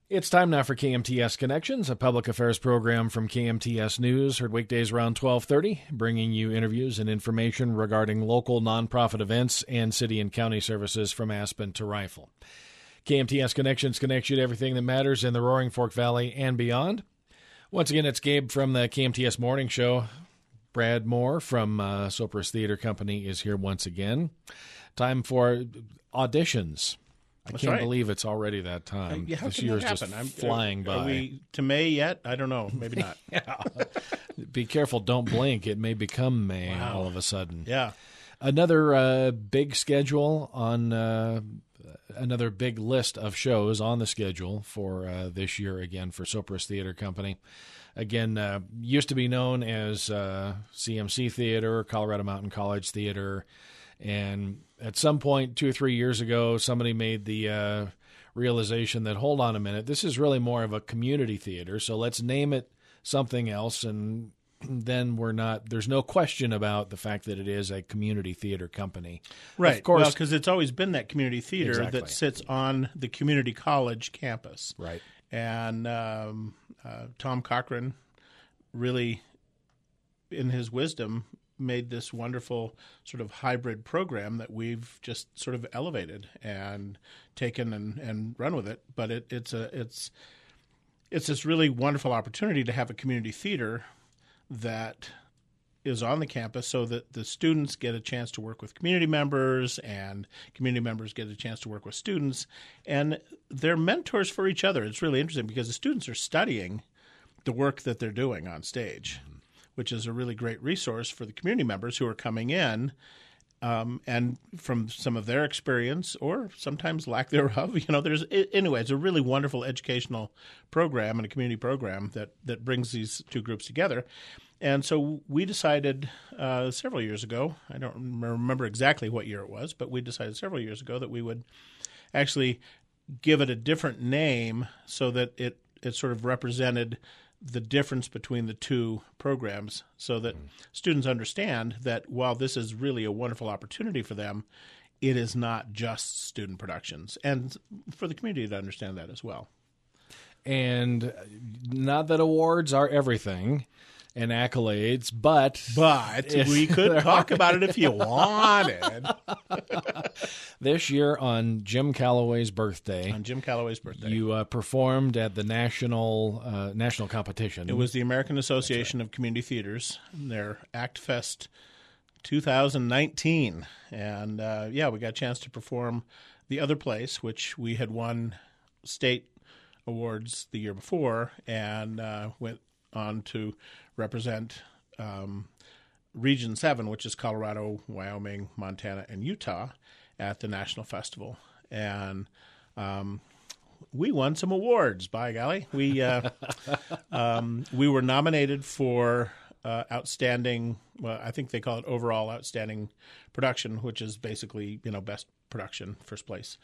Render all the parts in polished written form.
It's time now for KMTS Connections, a public affairs program from KMTS News, heard weekdays around 12:30, bringing you interviews and information regarding local nonprofit events and city and county services from Aspen to Rifle. KMTS Connections connects you to everything that matters in the Roaring Fork Valley and beyond. Once again, it's Gabe from the KMTS Morning Show. Brad Moore from Sopris Theater Company is here once again. Time for auditions. I can't believe it's already that time. This year is just flying by. Are we to May yet? I don't know. Maybe not. Yeah. Be careful. Don't blink. It may become May all of a sudden. Yeah. Another big schedule on another big list of shows on the schedule for this year again for Sopris Theater Company. Again, used to be known as CMC Theater, Colorado Mountain College Theater. And at some point 2 or 3 years ago, somebody made the realization that, hold on a minute, this is really more of a community theater, so let's name it something else, and then there's no question about the fact that it is a community theater company. Right, of course, well, because it's always been that community theater that sits on the community college campus. Right. And Tom Cochran really, in his wisdom, made this wonderful sort of hybrid program that we've just sort of elevated and taken and run with it. But it's this really wonderful opportunity to have a community theater that is on the campus so that the students get a chance to work with community members and community members get a chance to work with students. And they're mentors for each other. It's really interesting because the students are studying the work that they're doing on stage, which is a really great resource for the community members who are coming in, and from some of their experience or sometimes lack thereof. Anyway, it's a really wonderful educational program and a community program that brings these two groups together. And so we decided several years ago, I don't remember exactly what year it was, but we decided several years ago that we would actually give it a different name so that it sort of represented the difference between the two programs so that students understand that while this is really a wonderful opportunity for them, it is not just student productions, and for the community to understand that as well. And not that awards are everything and accolades, but we could talk about it if you wanted. This year on Jim Calloway's birthday. You performed at the national competition. It was the American Association of Community Theaters, their ActFest 2019. And we got a chance to perform the other place, which we had won state awards the year before, and went on to represent Region 7, which is Colorado, Wyoming, Montana, and Utah, at the National Festival. And we won some awards, by golly. We were nominated for outstanding, well, I think they call it overall outstanding production, which is basically, best production, first place.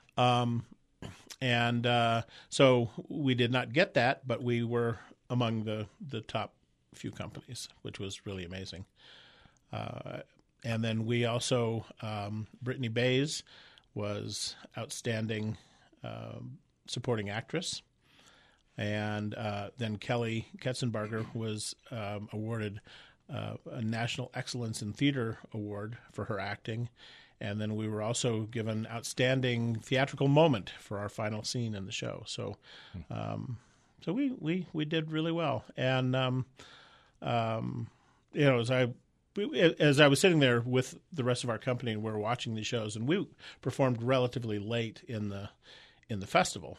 So we did not get that, but we were among the top few companies, which was really amazing. And then we also, Brittany Bays was outstanding supporting actress. And then Kelly Ketzenbarger was awarded a National Excellence in Theater Award for her acting. And then we were also given outstanding theatrical moment for our final scene in the show. So we did really well. And, as I was sitting there with the rest of our company and we were watching these shows, and we performed relatively late in the festival.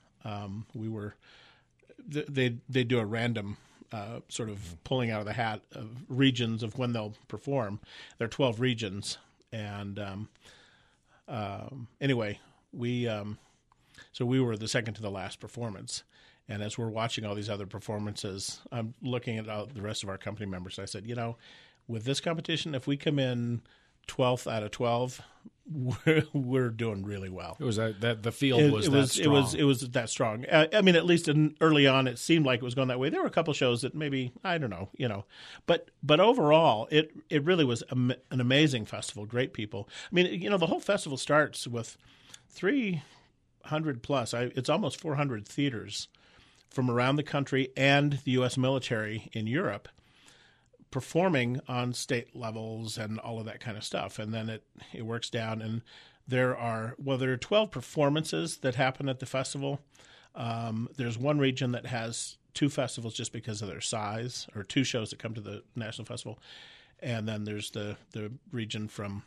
They do a random sort of pulling out of the hat of regions of when they'll perform. There are 12 regions, and anyway, so we were the second to the last performance. And as we're watching all these other performances, I'm looking at the rest of our company members. I said, with this competition, if we come in 12th out of 12, we're doing really well. It was that the field was that strong. It was that strong. I mean, at least early on, it seemed like it was going that way. There were a couple shows that maybe, I don't know, but overall, it really was an amazing festival. Great people. I mean, the whole festival starts with three 400 plus. It's almost 400 theaters from around the country and the U.S. military in Europe performing on state levels and all of that kind of stuff. And then it works down, and there are 12 performances that happen at the festival. There's one region that has 2 festivals just because of their size, or 2 shows that come to the National Festival. And then there's the region from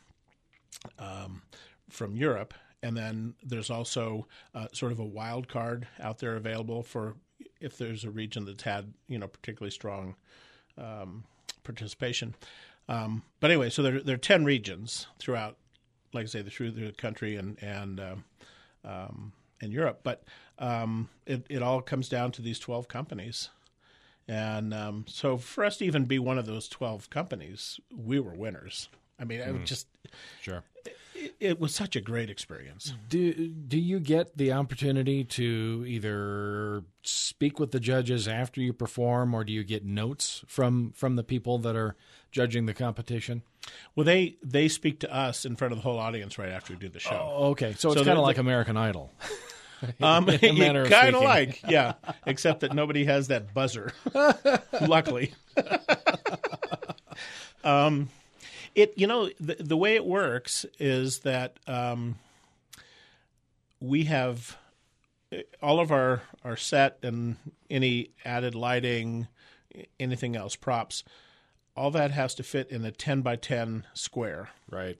Europe. And then there's also sort of a wild card out there available for if there's a region that's had, particularly strong participation. But anyway, so there are 10 regions throughout, like I say, through the country and Europe. But it all comes down to these 12 companies. And so for us to even be one of those 12 companies, we were winners. I mean, I would just... Sure. It was such a great experience. Do you get the opportunity to either speak with the judges after you perform, or do you get notes from the people that are judging the competition? Well, they speak to us in front of the whole audience right after we do the show. Oh, okay. So it's kind of like American Idol. Kind of like, yeah, except that nobody has that buzzer, luckily. The way it works is that we have all of our set and any added lighting, anything else, props, all that has to fit in a 10 by 10 square. Right.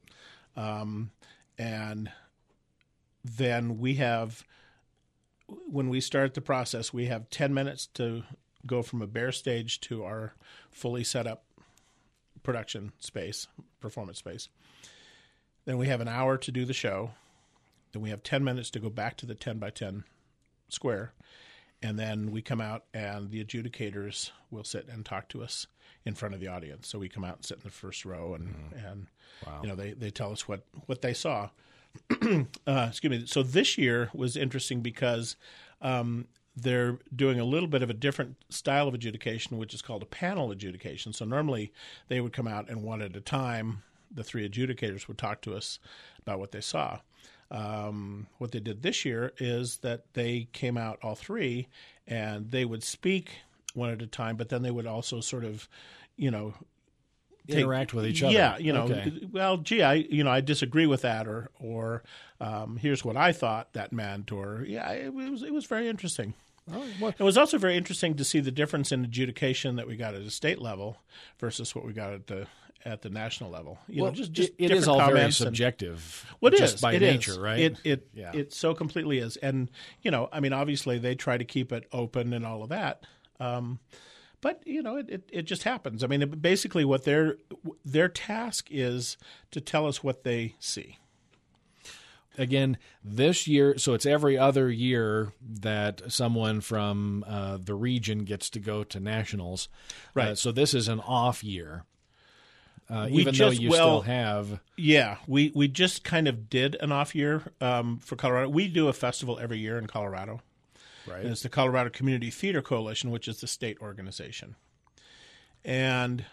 And then we have, when we start the process, we have 10 minutes to go from a bare stage to our fully set up production space, performance space. Then we have an hour to do the show. Then we have 10 minutes to go back to the 10 by 10 square. And then we come out and the adjudicators will sit and talk to us in front of the audience. So we come out and sit in the first row and Wow. they tell us what they saw. Excuse me. So this year was interesting because they're doing a little bit of a different style of adjudication, which is called a panel adjudication. So normally they would come out and one at a time, the 3 adjudicators would talk to us about what they saw. What they did this year is that they came out, all 3, and they would speak one at a time, but then they would also sort of, interact with each other. Yeah, Okay. well, gee, I disagree with that, or here's what I thought that meant, or it was very interesting. Oh, well, It was also very interesting to see the difference in adjudication that we got at a state level versus what we got at the national level. It is all very subjective. What just is by it nature, is. right? It so completely is, and obviously they try to keep it open and all of that. But it just happens. I mean, basically, what their task is to tell us what they see. Again, this year, so it's every other year that someone from the region gets to go to nationals. Right. So this is an off year, even though you still have. Yeah, we just kind of did an off year for Colorado. We do a festival every year in Colorado. Right. And it's the Colorado Community Theater Coalition, which is the state organization. And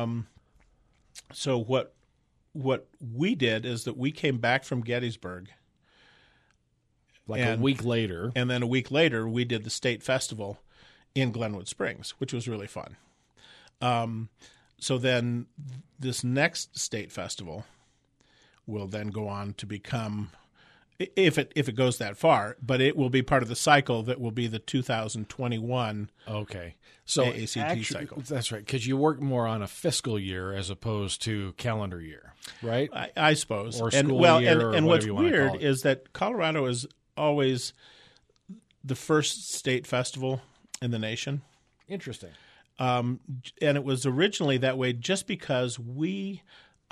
so what we did is that we came back from Gettysburg. A week later. And then a week later, we did the state festival in Glenwood Springs, which was really fun. So then this next state festival will then go on to become... If it goes that far, but it will be part of the cycle that will be the 2021 so AACT cycle. That's right, because you work more on a fiscal year as opposed to calendar year, right? I suppose. Or school year, and or what's you want to weird call it. is that Colorado is always the first state festival in the nation. Interesting. And it was originally that way just because we...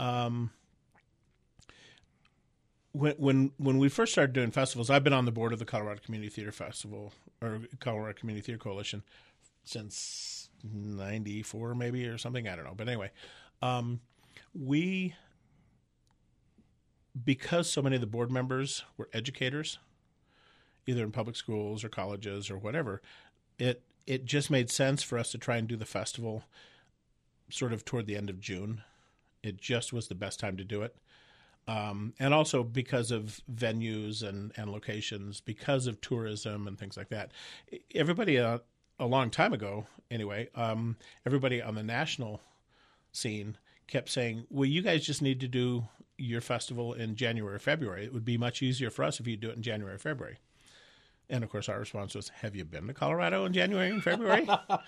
When we first started doing festivals, I've been on the board of the Colorado Community Theater Festival or Colorado Community Theater Coalition since '94, maybe, or something. I don't know. But anyway, because so many of the board members were educators, either in public schools or colleges or whatever, it just made sense for us to try and do the festival sort of toward the end of June. It just was the best time to do it. And also because of venues and locations, because of tourism and things like that. Everybody, a long time ago anyway, everybody on the national scene kept saying, well, you guys just need to do your festival in January or February. It would be much easier for us if you do it in January or February. And, of course, our response was, have you been to Colorado in January and February?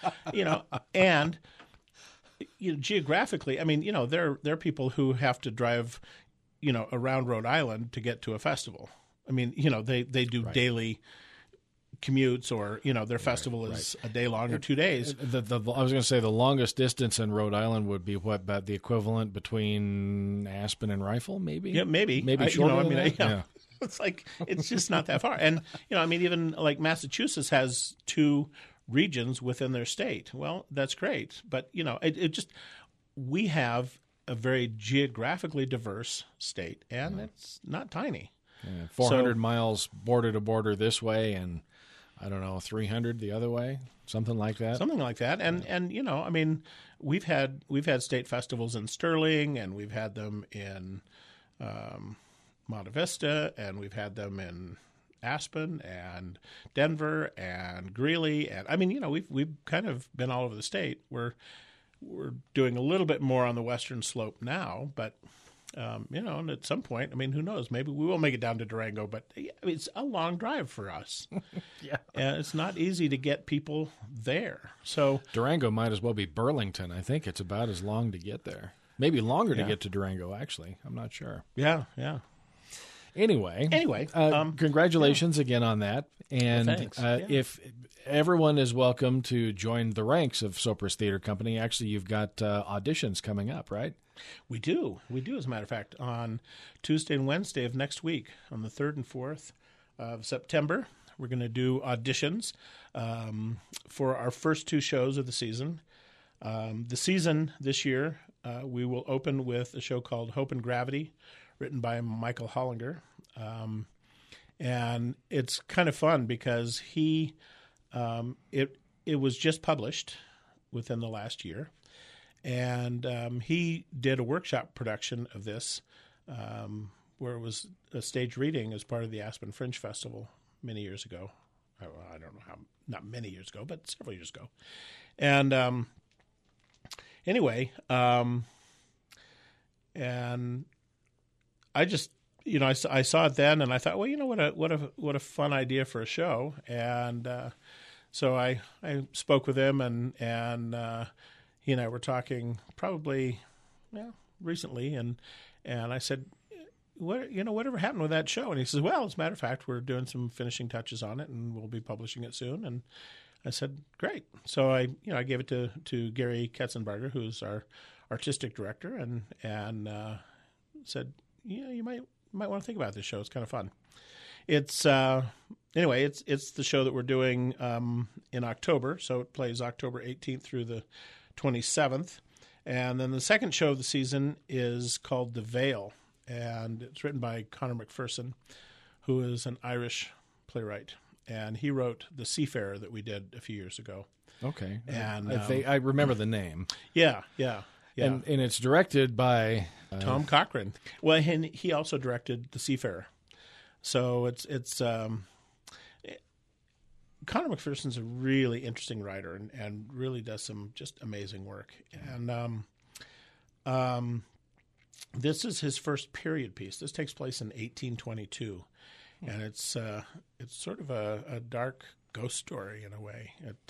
And geographically, I mean, there are people who have to drive, around Rhode Island to get to a festival. I mean, they do daily commutes, or their festival is a day long or 2 days. I was going to say the longest distance in Rhode Island would be what, about the equivalent between Aspen and Rifle, maybe? Yeah, maybe shorter than that? Yeah. It's like, it's just not that far. And even like Massachusetts has 2 regions within their state. Well, that's great, but we have a very geographically diverse state, and it's not tiny. Yeah, 400 miles border to border this way, and I don't know, 300 the other way, something like that. And we've had state festivals in Sterling, and we've had them in Monte Vista, and we've had them in Aspen and Denver and Greeley, and we've kind of been all over the state. We're doing a little bit more on the western slope now, but and at some point, who knows? Maybe we will make it down to Durango, but it's a long drive for us. Yeah, and it's not easy to get people there. So Durango might as well be Burlington. I think it's about as long to get there. Maybe longer to get to Durango. Actually, I'm not sure. Yeah. Anyway, congratulations again on that. And if everyone is welcome to join the ranks of Sopris Theater Company, actually, you've got auditions coming up, right? We do, as a matter of fact, on Tuesday and Wednesday of next week, on the 3rd and 4th of September. We're going to do auditions for our first 2 shows of the season. The season this year, we will open with a show called Hope and Gravity, written by Michael Hollinger. And it's kind of fun because it was just published within the last year. And he did a workshop production of this where it was a stage reading as part of the Aspen Fringe Festival many years ago. I don't know how, not many years ago, but several years ago. And and I just, I saw it then, and I thought, well, what a fun idea for a show. And so I spoke with him, and he and I were talking probably recently, and I said, whatever happened with that show? And he says, well, as a matter of fact, we're doing some finishing touches on it, and we'll be publishing it soon. And I said, great. So I gave it to Gary Ketzenbarger, who's our artistic director, and said, you might want to think about this show. It's kind of fun. It's it's the show that we're doing in October. So it plays October 18th through the 27th. And then the second show of the season is called The Veil, and it's written by Conor McPherson, who is an Irish playwright. And he wrote The Seafarer that we did a few years ago. Okay. And I remember the name. Yeah. And it's directed by Tom Cochran. Well, and he also directed The Seafarer. So it's Conor McPherson's a really interesting writer and really does some just amazing work. And this is his first period piece. This takes place in 1822, and it's sort of a dark ghost story in a way.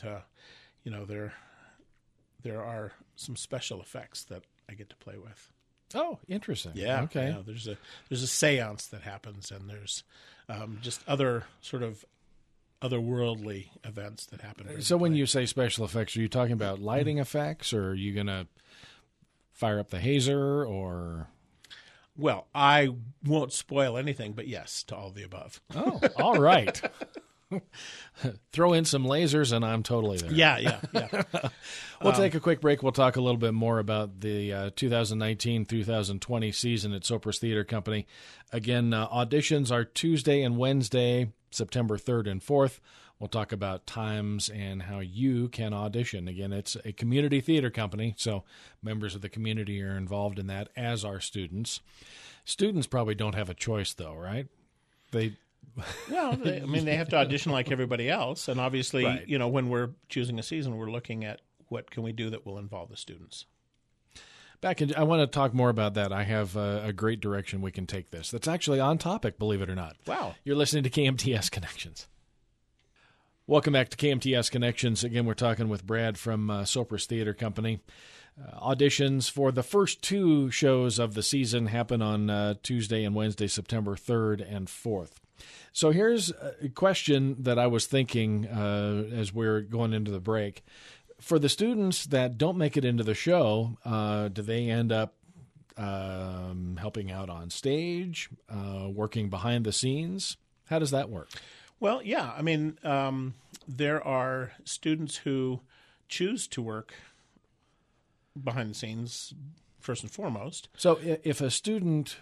There are some special effects that I get to play with. Oh, interesting. Yeah. Okay. Yeah, there's a seance that happens, and there's just other sort of otherworldly events that happen. So when you say special effects, are you talking about lighting effects, or are you going to fire up the hazer, or? Well, I won't spoil anything, but yes, to all the above. Oh, all right. Throw in some lasers, and I'm totally there. Yeah. We'll take a quick break. We'll talk a little bit more about the 2019-2020 season at Sopris Theater Company. Again, auditions are Tuesday and Wednesday, September 3rd and 4th. We'll talk about times and how you can audition. Again, it's a community theater company, so members of the community are involved in that, as are students. Students probably don't have a choice, though, right? They have to audition like everybody else, and obviously, Right. When we're choosing a season, we're looking at what can we do that will involve the students. I want to talk more about that. I have a great direction we can take this. That's actually on topic, believe it or not. Wow. You're listening to KMTS Connections. Welcome back to KMTS Connections. Again, we're talking with Brad from Sopris Theater Company. Auditions for the first 2 shows of the season happen on Tuesday and Wednesday, September 3rd and 4th. So here's a question that I was thinking as we're going into the break. For the students that don't make it into the show, do they end up helping out on stage, working behind the scenes? How does that work? Well, yeah. There are students who choose to work behind the scenes first and foremost. So if a student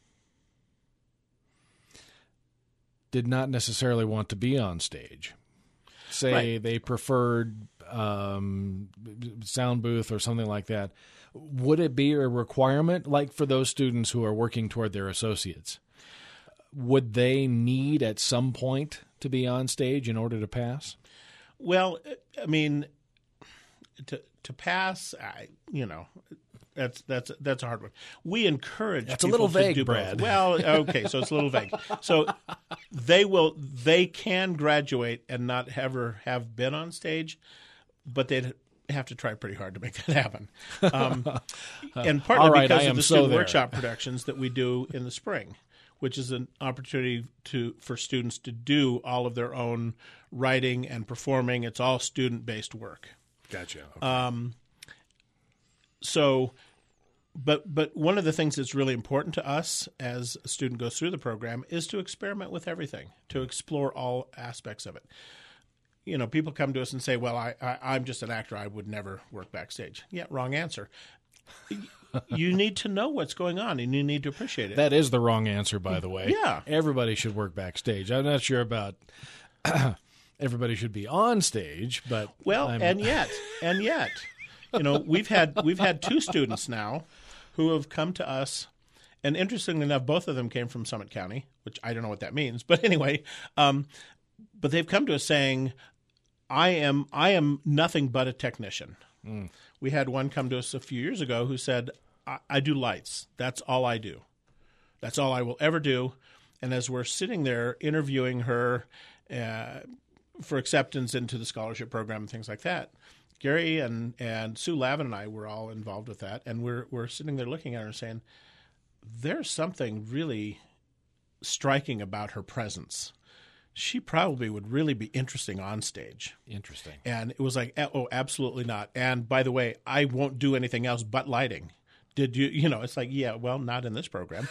did not necessarily want to be on stage, say Right. they preferred sound booth or something like that, would it be a requirement, like for those students who are working toward their associates? Would they need at some point to be on stage in order to pass? Well, to pass, that's a hard one. We encourage. That's a people little to vague, do both. Brad. Well, okay, so it's a little vague. So they can graduate and not ever have been on stage, but they'd have to try pretty hard to make that happen. And partly All right, because I of am the so student there. workshop productions that we do in the spring, which is an opportunity for students to do all of their own writing and performing. It's all student-based work. Gotcha. But one of the things that's really important to us as a student goes through the program is to experiment with everything, to explore all aspects of it. People come to us and say, well, I'm just an actor. I would never work backstage. Yeah, wrong answer. You need to know what's going on, and you need to appreciate it. That is the wrong answer, by the way. Yeah. Everybody should work backstage. I'm not sure about everybody should be on stage, but and yet, we've had 2 students now who have come to us, and interestingly enough, both of them came from Summit County, which I don't know what that means, but anyway, but they've come to us saying, I am nothing but a technician. We had one come to us a few years ago who said, I do lights. That's all I do. That's all I will ever do. And as we're sitting there interviewing her for acceptance into the scholarship program and things like that, Gary and Sue Lavin and I were all involved with that. And we're sitting there looking at her and saying, there's something really striking about her presence. She probably would really be interesting on stage. Interesting. And it was like, oh, absolutely not. And by the way, I won't do anything else but lighting. Did you, it's like, yeah, well, not in this program.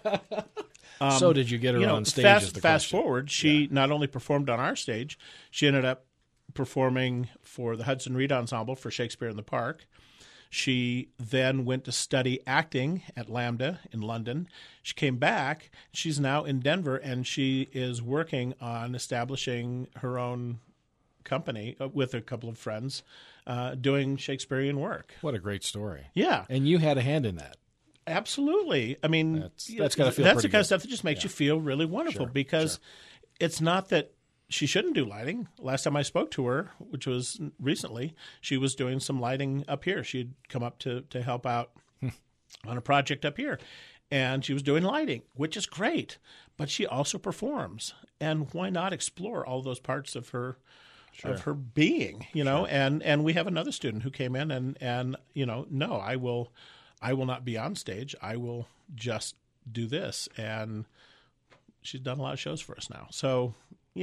So did you get her on stage? Is the fast question. forward, she not only performed on our stage, she ended up performing for the Hudson Reed Ensemble for Shakespeare in the Park. She then went to study acting at Lambda in London. She came back. She's now in Denver, and she is working on establishing her own company with a couple of friends doing Shakespearean work. What a great story. Yeah. And you had a hand in that. Absolutely. I mean, That's gotta feel that's pretty the kind of good. stuff that just makes you feel really wonderful because it's not that she shouldn't do lighting. Last time I spoke to her, which was recently, she was doing some lighting up here. She'd come up to help out on a project up here. And she was doing lighting, which is great. But she also performs. And why not explore all those parts of her being, And we have another student who came in and no, I will not be on stage. I will just do this. And she's done a lot of shows for us now. So,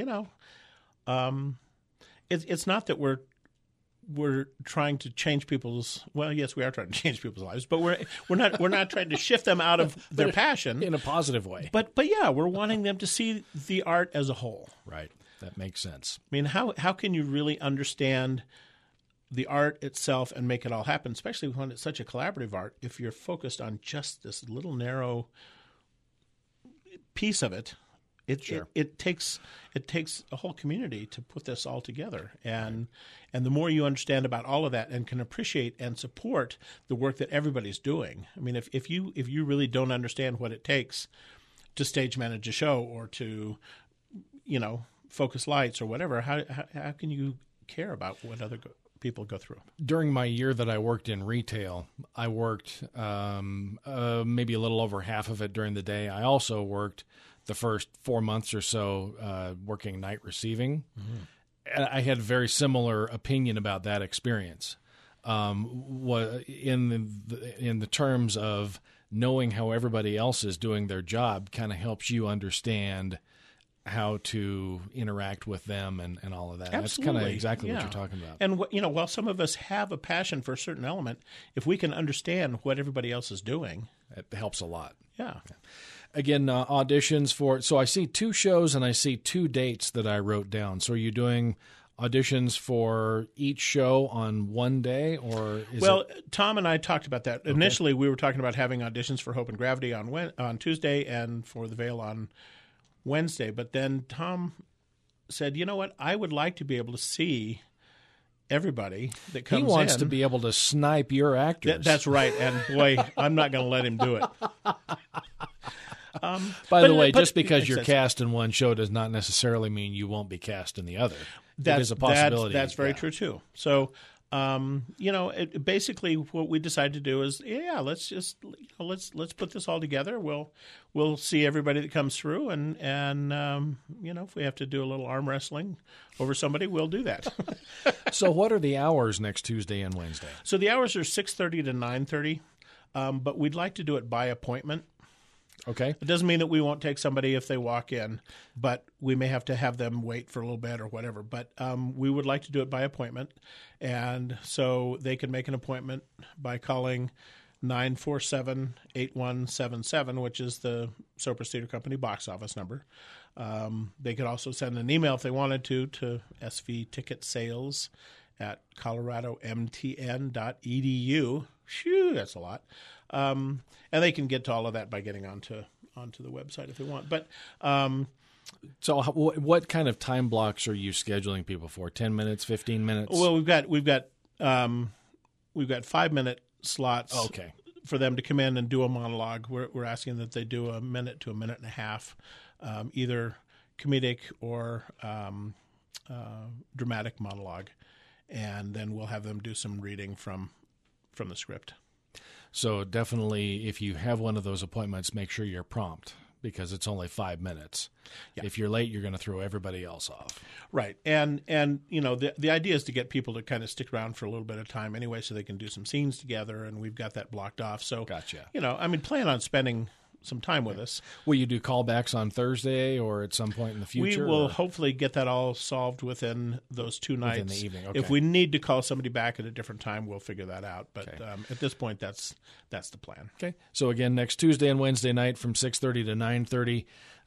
it's not that we're trying to change people's. Well, yes, we are trying to change people's lives, but we're not trying to shift them out of their passion In a positive way. But yeah, we're wanting them to see the art as a whole. Right. That makes sense. I mean, how can you really understand the art itself and make it all happen, especially when it's such a collaborative art, if you're focused on just this little narrow piece of it Sure. It takes a whole community to put this all together, and the more you understand about all of that and can appreciate and support the work that everybody's doing. I mean, if you really don't understand what it takes to stage manage a show or to, focus lights or whatever, how can you care about what other people go through? During my year that I worked in retail, I worked maybe a little over half of it during the day. I also worked the first 4 months or so working night receiving. Mm-hmm. I had a very similar opinion about that experience. In the terms of knowing how everybody else is doing their job kind of helps you understand how to interact with them and all of that. Absolutely. That's kind of exactly what you're talking about. And, while some of us have a passion for a certain element, if we can understand what everybody else is doing, it helps a lot. Yeah. Again, auditions for, so I see 2 shows and I see 2 dates that I wrote down. So are you doing auditions for each show on one day, or is Tom and I talked about that. Okay. Initially, we were talking about having auditions for Hope and Gravity on Tuesday and for The Veil on Wednesday. But then Tom said, you know what? I would like to be able to see everybody that comes in. He wants to be able to snipe your actors. That's right. And boy, I'm not going to let him do it. By the way, just because you're cast in one show does not necessarily mean you won't be cast in the other. That is a possibility. That's very true too. So, basically, what we decided to do is, let's just let's put this all together. We'll see everybody that comes through, and if we have to do a little arm wrestling over somebody, we'll do that. So, what are the hours next Tuesday and Wednesday? So the hours are 6:30 to 9:30, but we'd like to do it by appointment. Okay. It doesn't mean that we won't take somebody if they walk in, but we may have to have them wait for a little bit or whatever. But we would like to do it by appointment. And so they can make an appointment by calling 947-8177, which is the Sopris Theater Company box office number. They could also send an email if they wanted to svticketsales@coloradomtn.edu. Phew, that's a lot. And they can get to all of that by getting onto the website if they want. But so, what kind of time blocks are you scheduling people for? 10 minutes, 15 minutes? Well, we've got 5-minute slots. Okay. For them to come in and do a monologue. We're asking that they do a minute to a minute and a half, either comedic or dramatic monologue, and then we'll have them do some reading from the script. So definitely, if you have one of those appointments, make sure you're prompt, because it's only 5 minutes. Yeah. If you're late, you're going to throw everybody else off. Right. And the idea is to get people to kind of stick around for a little bit of time anyway, so they can do some scenes together, and we've got that blocked off. So, gotcha. Plan on spending some time with us. Will you do callbacks on Thursday or at some point in the future? We will hopefully get that all solved within those 2 nights. Within the evening, okay. If we need to call somebody back at a different time, we'll figure that out. But at this point, that's the plan. Okay. So again, next Tuesday and Wednesday night from 6:30 to 9:30.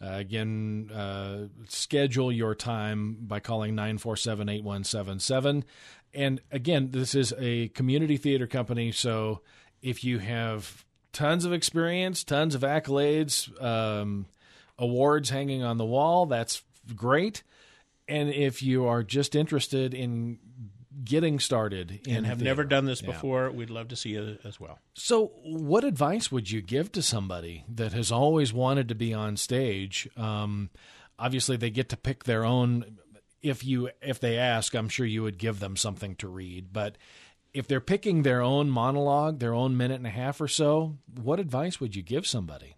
Schedule your time by calling 947-8177. And again, this is a community theater company, so if you have tons of experience, tons of accolades, awards hanging on the wall, that's great. And if you are just interested in getting started and have never done this before, we'd love to see you as well. So what advice would you give to somebody that has always wanted to be on stage? Obviously, they get to pick their own. If they ask, I'm sure you would give them something to read. But if they're picking their own monologue, their own minute and a half or so, what advice would you give somebody?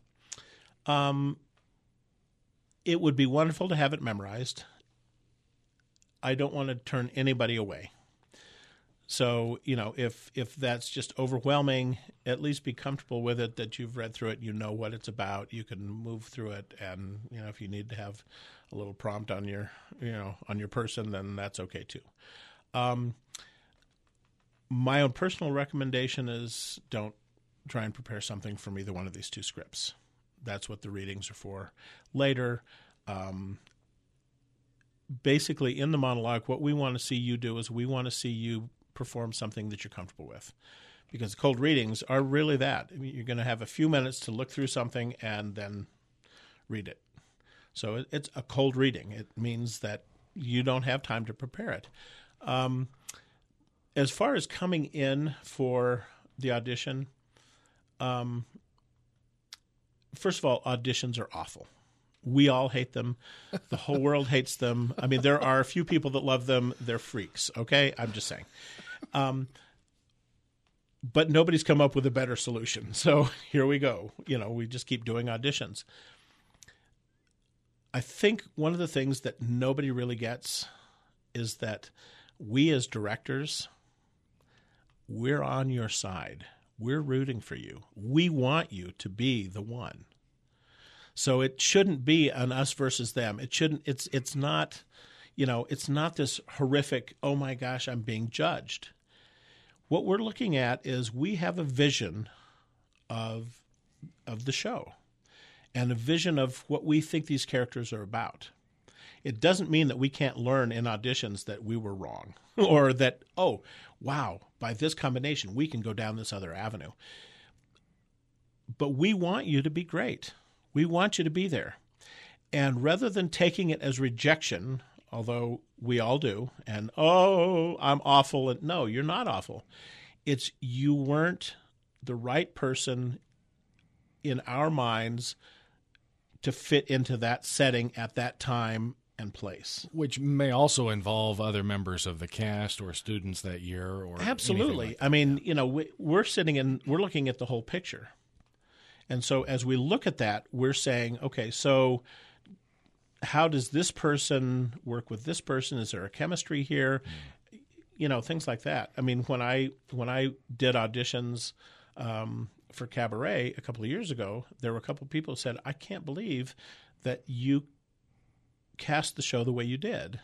It would be wonderful to have it memorized. I don't want to turn anybody away. So, if that's just overwhelming, at least be comfortable with it, that you've read through it, you know what it's about, you can move through it, and, if you need to have a little prompt on your person, then that's okay too. My own personal recommendation is don't try and prepare something from either one of these 2 scripts. That's what the readings are for. Later, basically in the monologue, what we want to see you do is we want to see you perform something that you're comfortable with, because cold readings are really that. I mean, you're going to have a few minutes to look through something and then read it. So it's a cold reading. It means that you don't have time to prepare it. As far as coming in for the audition, first of all, auditions are awful. We all hate them. The whole world hates them. I mean, there are a few people that love them. They're freaks, okay? I'm just saying. But nobody's come up with a better solution. So here we go. We just keep doing auditions. I think one of the things that nobody really gets is that we as directors, we're on your side. We're rooting for you. We want you to be the one. So it shouldn't be an us versus them. It shouldn't. It's not. It's not this horrific. Oh my gosh, I'm being judged. What we're looking at is we have a vision of the show, and a vision of what we think these characters are about. It doesn't mean that we can't learn in auditions that we were wrong, or that, oh, wow, by this combination we can go down this other avenue. But we want you to be great. We want you to be there. And rather than taking it as rejection, although we all do, and, oh, I'm awful, and no, you're not awful. It's you weren't the right person in our minds to fit into that setting at that time and place. Which may also involve other members of the cast or students that year. Or absolutely. Like that. I mean, we're looking at the whole picture. And so as we look at that, we're saying, okay, so how does this person work with this person? Is there a chemistry here? Things like that. I mean, when I did auditions for Cabaret a couple of years ago, there were a couple of people who said, I can't believe that you cast the show the way you did.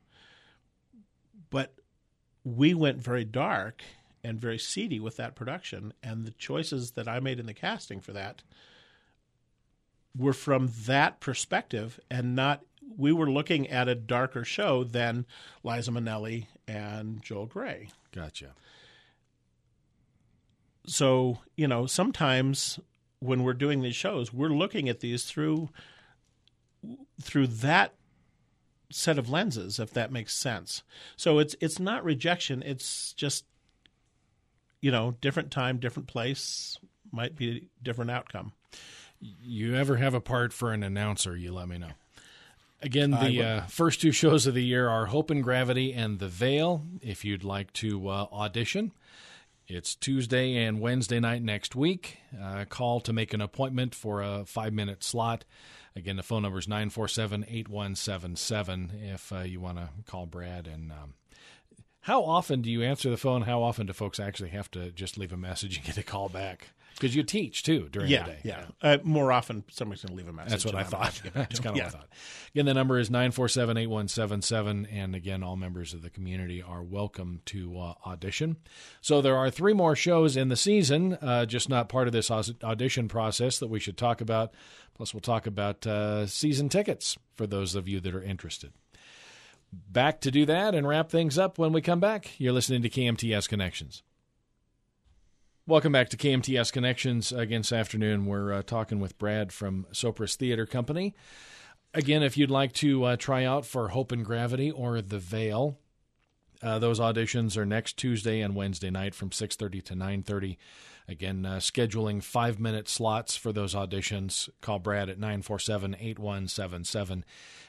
But we went very dark and very seedy with that production, and the choices that I made in the casting for that were from that perspective, and not we were looking at a darker show than Liza Minnelli and Joel Grey. Gotcha. So, sometimes when we're doing these shows, we're looking at these through that set of lenses, if that makes sense. So it's not rejection. It's just, different time, different place, might be different outcome. You ever have a part for an announcer, you let me know. Again, the first two shows of the year are Hope and Gravity and The Veil. If you'd like to audition, it's Tuesday and Wednesday night next week. Call to make an appointment for a 5-minute slot. Again, the phone number is 947-8177 if you want to call Brad. And how often do you answer the phone? How often do folks actually have to just leave a message and get a call back? Because you teach, too, during the day. Yeah. More often, somebody's going to leave a message. That's what I thought. That's kind of what I thought. Again, the number is 947-8177, and again, all members of the community are welcome to audition. So there are 3 more shows in the season, just not part of this audition process that we should talk about. Plus, we'll talk about season tickets for those of you that are interested. Back to do that and wrap things up when we come back. You're listening to KMTS Connections. Welcome back to KMTS Connections. Again, this afternoon, we're talking with Brad from Sopris Theater Company. Again, if you'd like to try out for Hope and Gravity or The Veil, those auditions are next Tuesday and Wednesday night from 6:30 to 9:30. Again, scheduling 5-minute slots for those auditions. Call Brad at 947-8177.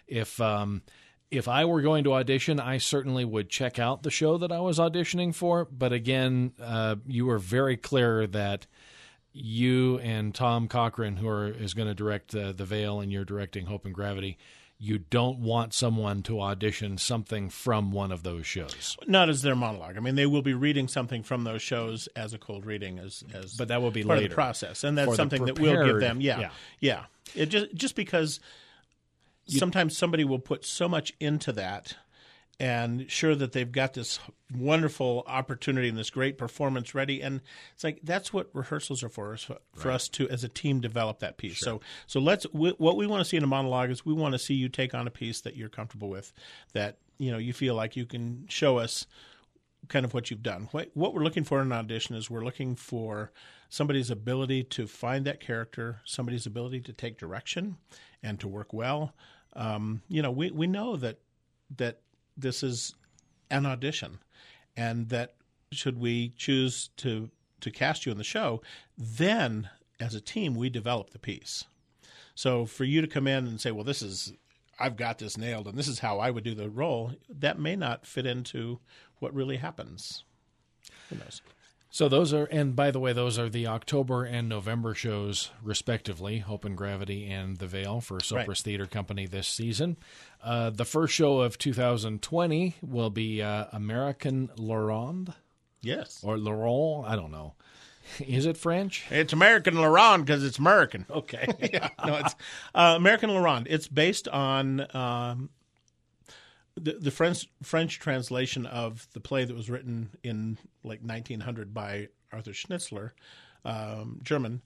If I were going to audition, I certainly would check out the show that I was auditioning for. But again, you were very clear that you and Tom Cochran, is going to direct The Veil, and you're directing Hope and Gravity, you don't want someone to audition something from one of those shows. Not as their monologue. I mean, they will be reading something from those shows as a cold reading, but that will be part later of the process, and that's something that we'll give them. Yeah. It just because. Sometimes somebody will put so much into that and sure that they've got this wonderful opportunity and this great performance ready. And it's like, that's what rehearsals are for us to, as a team, develop that piece. Sure. So what we want to see in a monologue is we want to see you take on a piece that you're comfortable with, that, you feel like you can show us kind of what you've done. What we're looking for in an audition is we're looking for somebody's ability to find that character, somebody's ability to take direction and to work well. We know that this is an audition, and that should we choose to cast you in the show, then as a team we develop the piece. So for you to come in and say, well, I've got this nailed and this is how I would do the role, that may not fit into what really happens. Who knows? So those are, and by the way, those are the October and November shows, respectively, Hope and Gravity and The Veil for Sopris Theater Company this season. The first show of 2020 will be American La Ronde. Yes. Or La Ronde, I don't know. Is it French? It's American La Ronde because it's American. Okay. Yeah, no, it's American La Ronde. It's based on the French translation of the play that was written in like 1900 by Arthur Schnitzler, German.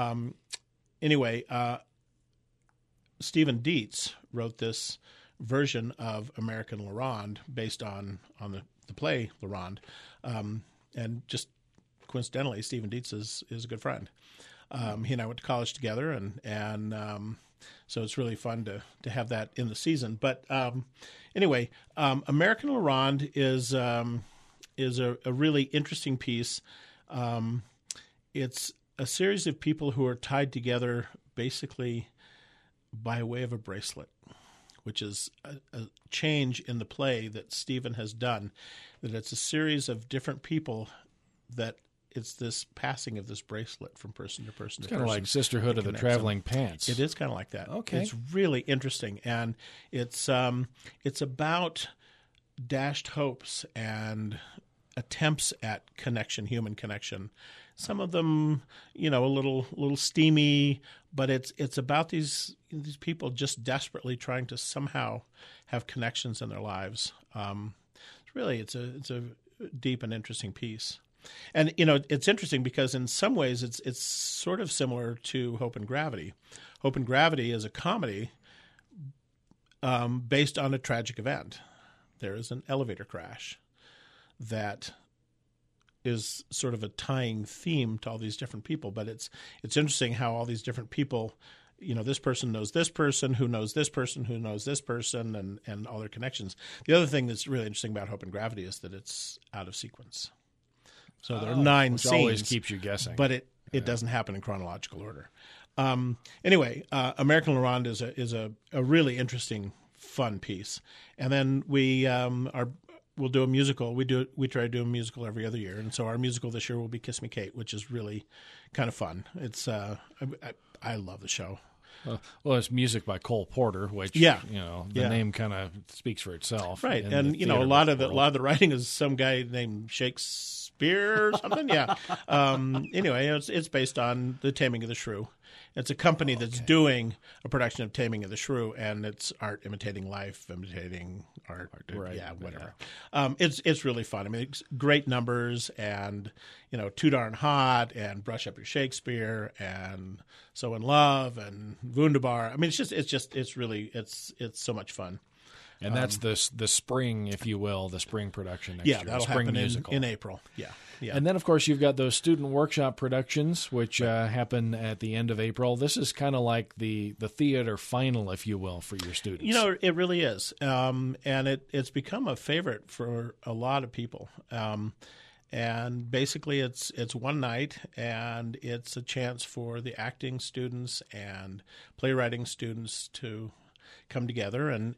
Stephen Dietz wrote this version of American La Ronde based on the play La Ronde, and just coincidentally, Stephen Dietz is a good friend. He and I went to college together, and so it's really fun to have that in the season. But American La Ronde is a really interesting piece. It's a series of people who are tied together basically by way of a bracelet, which is a change in the play that Stephen has done, that it's a series of different people that it's this passing of this bracelet from person to person to person. It's kind of like Sisterhood of the Traveling Pants. It is kind of like that. Okay. It's really interesting. And it's about dashed hopes and attempts at connection, human connection. Some of them, a little steamy, but it's about these people just desperately trying to somehow have connections in their lives. It's a deep and interesting piece. And it's interesting because in some ways it's sort of similar to Hope and Gravity. Hope and Gravity is a comedy based on a tragic event. There is an elevator crash that is sort of a tying theme to all these different people. But it's interesting how all these different people, this person knows this person who knows this person who knows this person, and all their connections. The other thing that's really interesting about Hope and Gravity is that it's out of sequence. So there are 9 which scenes. Always keeps you guessing. But it doesn't happen in chronological order. American La Ronde is a really interesting, fun piece. And then we'll do a musical. We try to do a musical every other year, and so our musical this year will be Kiss Me Kate, which is really kind of fun. It's I love the show. Well, it's music by Cole Porter, which the name kind of speaks for itself, right? And a lot of the writing is some guy named Shakespeare or something. Yeah. It's based on The Taming of the Shrew. It's a company that's doing a production of Taming of the Shrew, and it's art imitating life, imitating art. Right. Yeah, whatever. Yeah. It's really fun. I mean, it's great numbers, and Too Darn Hot, and Brush Up Your Shakespeare, and So in Love, and Wunderbar. I mean, it's so much fun. And that's the spring, if you will, the spring production next year. Yeah, that'll spring happen musical. in April. Yeah. And then, of course, you've got those student workshop productions, which happen at the end of April. This is kind of like the theater final, if you will, for your students. It really is. And it's become a favorite for a lot of people. And basically, it's one night, and it's a chance for the acting students and playwriting students to come together, and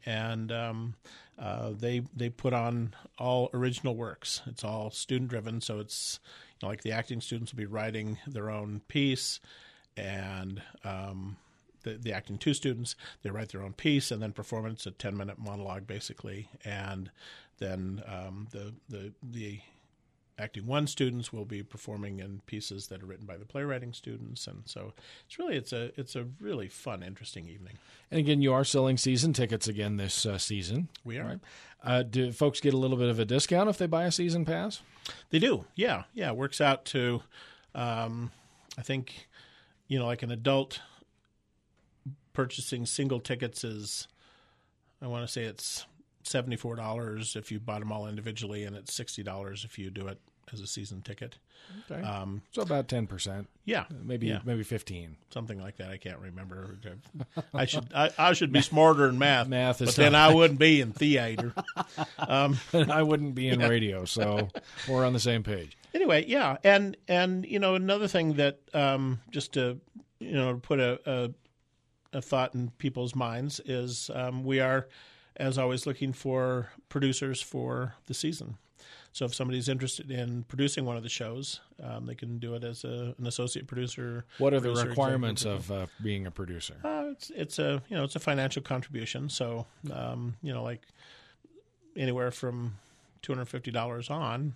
they put on all original works. It's all student driven, so it's like the acting students will be writing their own piece, and the acting 2 students, they write their own piece and then perform it. It's a 10-minute monologue basically, and then the acting 1 students will be performing in pieces that are written by the playwriting students, and so it's a really fun, interesting evening. And again, you are selling season tickets again this season. We are. Right? Do folks get a little bit of a discount if they buy a season pass? They do. Yeah. It works out to, I think, like an adult purchasing single tickets is, I want to say it's $74 if you bought them all individually, and it's $60 if you do it as a season ticket. Okay. So about 10%. Yeah, Maybe 15. something like that. I can't remember. I should be smarter in math. Math is but then I wouldn't be in theater. I wouldn't be in radio, so we're on the same page. Anyway, yeah, and another thing that just to put a thought in people's minds is we are, as always, looking for producers for the season. So if somebody's interested in producing one of the shows, they can do it as an associate producer. What are the requirements of being a producer? It's a financial contribution. So like anywhere from $250 on,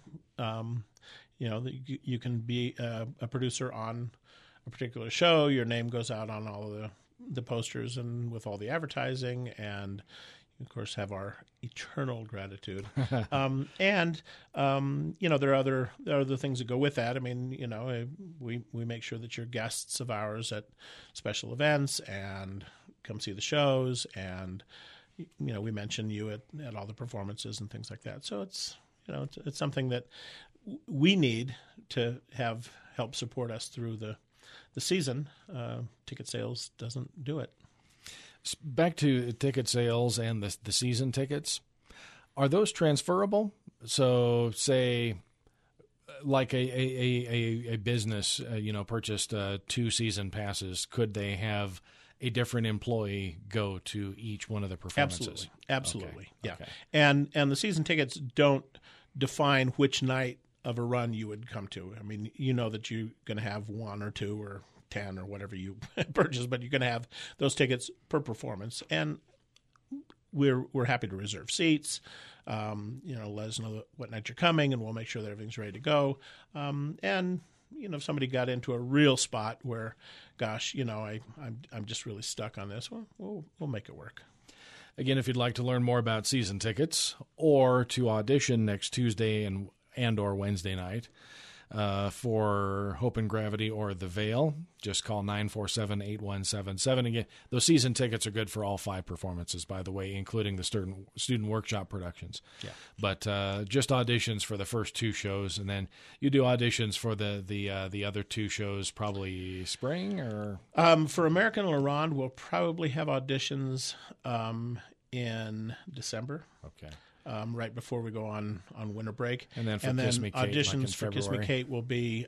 you can be a producer on a particular show. Your name goes out on all of the posters and with all the advertising, and of course have our eternal gratitude. There are other things that go with that. I mean, we make sure that you're guests of ours at special events and come see the shows, and we mention you at all the performances and things like that. So it's something that we need to have help support us through the season. Ticket sales doesn't do it. Back to ticket sales and the season tickets, are those transferable? So, say, like a business, purchased 2 season passes, could they have a different employee go to each one of the performances? Absolutely, okay. yeah. Okay. And the season tickets don't define which night of a run you would come to. I mean, that you're going to have 1 or 2 or 10 or whatever you purchase, but you're going to have those tickets per performance, and we're happy to reserve seats. Let us know what night you're coming, and we'll make sure that everything's ready to go. If somebody got into a real spot where, gosh, I'm just really stuck on this, we'll make it work. Again, if you'd like to learn more about season tickets or to audition next Tuesday and or Wednesday night for Hope and Gravity or The Veil, just call 947-8177. Again, those season tickets are good for all 5 performances, by the way, including the student workshop productions. Yeah. But just auditions for the first 2 shows, and then you do auditions for the other 2 shows probably spring or? For American La Ronde, we'll probably have auditions in December. Okay. Right before we go on winter break, and then Kiss Me Kate, auditions for Kiss Me Kate will be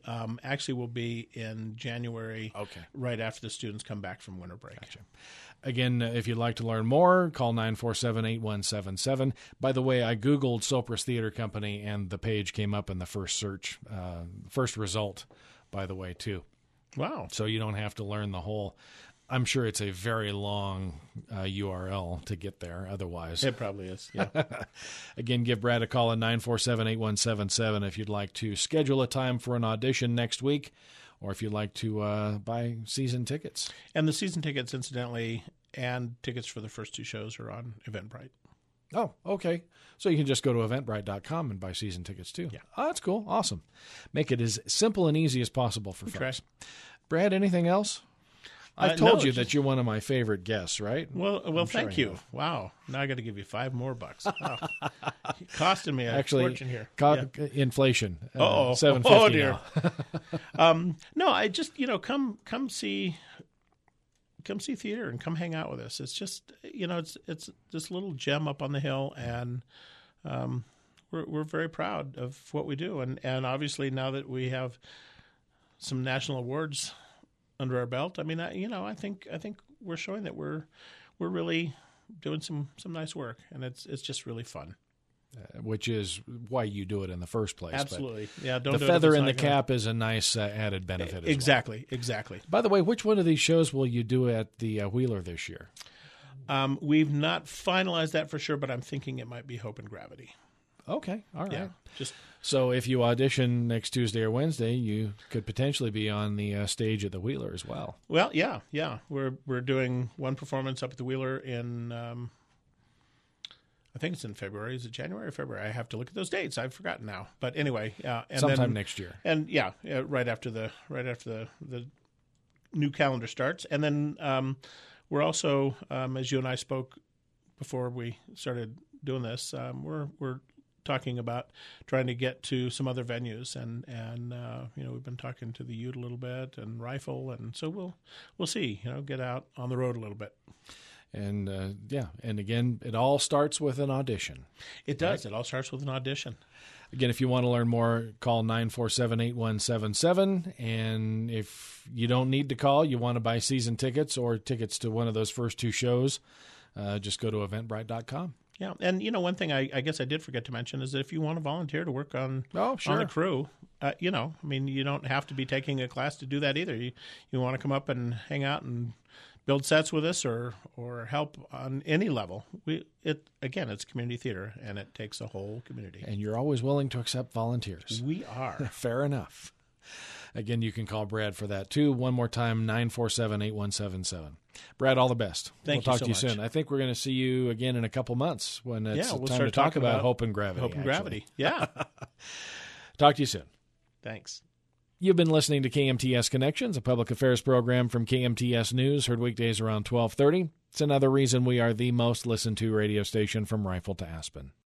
in January. Okay, right after the students come back from winter break. Gotcha. Again, if you'd like to learn more, call 947-8177. By the way, I Googled Sopris Theater Company, and the page came up in the first search, first result, by the way, too. Wow! So you don't have to learn the whole. I'm sure it's a very long URL to get there otherwise. It probably is, yeah. Again, give Brad a call at 947-8177 if you'd like to schedule a time for an audition next week, or if you'd like to buy season tickets. And the season tickets, incidentally, and tickets for the first 2 shows are on Eventbrite. Oh, okay. So you can just go to eventbrite.com and buy season tickets too. Yeah. Oh, that's cool. Awesome. Make it as simple and easy as possible for folks. Brad, anything else? I've told you that you're one of my favorite guests, right? Well, thank you. Wow. Now I got to give you $5 more. Wow. Costing me a fortune here. Inflation. $7.50 oh dear. now. No, I just come see theater and come hang out with us. It's just it's this little gem up on the hill, and we're very proud of what we do, and obviously now that we have some national awards under our belt, I mean, I think we're showing that we're really doing some nice work, and it's just really fun. Which is why you do it in the first place. Absolutely, yeah. The feather in the cap is a nice added benefit. Exactly. By the way, which one of these shows will you do at the Wheeler this year? We've not finalized that for sure, but I'm thinking it might be Hope and Gravity. Okay, all right. Yeah, so if you audition next Tuesday or Wednesday, you could potentially be on the stage at the Wheeler as well. Well, yeah. We're doing one performance up at the Wheeler in, I think it's in February. Is it January or February? I have to look at those dates. I've forgotten now. But anyway, and sometime next year. And right after the new calendar starts, and then we're also, as you and I spoke before we started doing this, we're talking about trying to get to some other venues, and we've been talking to the Ute a little bit and Rifle, and so we'll see, get out on the road a little bit. And and again, it all starts with an audition. It does. Right? It all starts with an audition. Again, if you want to learn more, call 947-8177. And if you don't need to call, you want to buy season tickets or tickets to one of those first two shows, just go to eventbrite.com. Yeah, and one thing I guess I did forget to mention is that if you want to volunteer to work on the crew, you don't have to be taking a class to do that either. You want to come up and hang out and build sets with us or help on any level. It's community theater, and it takes a whole community. And you're always willing to accept volunteers. We are. Fair enough. Again, you can call Brad for that, too. One more time, 947-8177. Brad, all the best. We'll talk to you soon. I think we're going to see you again in a couple months when it's time to talk about Hope and Gravity. Hope and Gravity, yeah. Talk to you soon. Thanks. You've been listening to KMTS Connections, a public affairs program from KMTS News, heard weekdays around 12:30. It's another reason we are the most listened to radio station from Rifle to Aspen.